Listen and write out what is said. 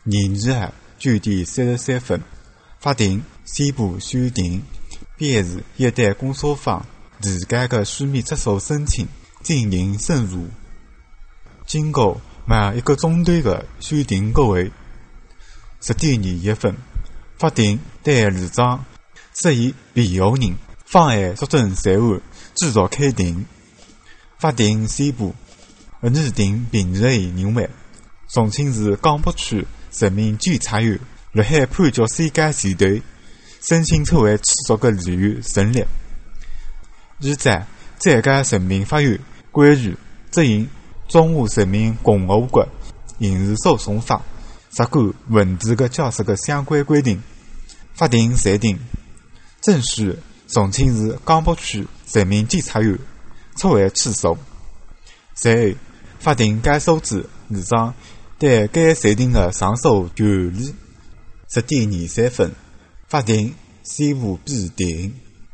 卷第33份，法庭宣布选定编制一旦公诉方提交的书面起诉申请进行审查。经过满1个钟头的选定国会，10点21分，法庭对律长涉嫌辩护人妨碍作证在案继续开庭。法庭宣布拟定评议的嫌犯重庆市江北区人民检察院辣海判决宣解前头申请撤回起诉的理由成立。现在再界人民法院关于执行中华人民共和国刑事诉讼法若干问题的解释的相关规定。法庭裁定正许重庆市江北区人民检察院撤回起诉。随后，法庭解授之律长对该裁定的上诉权利。10点23分，法庭宣布闭庭。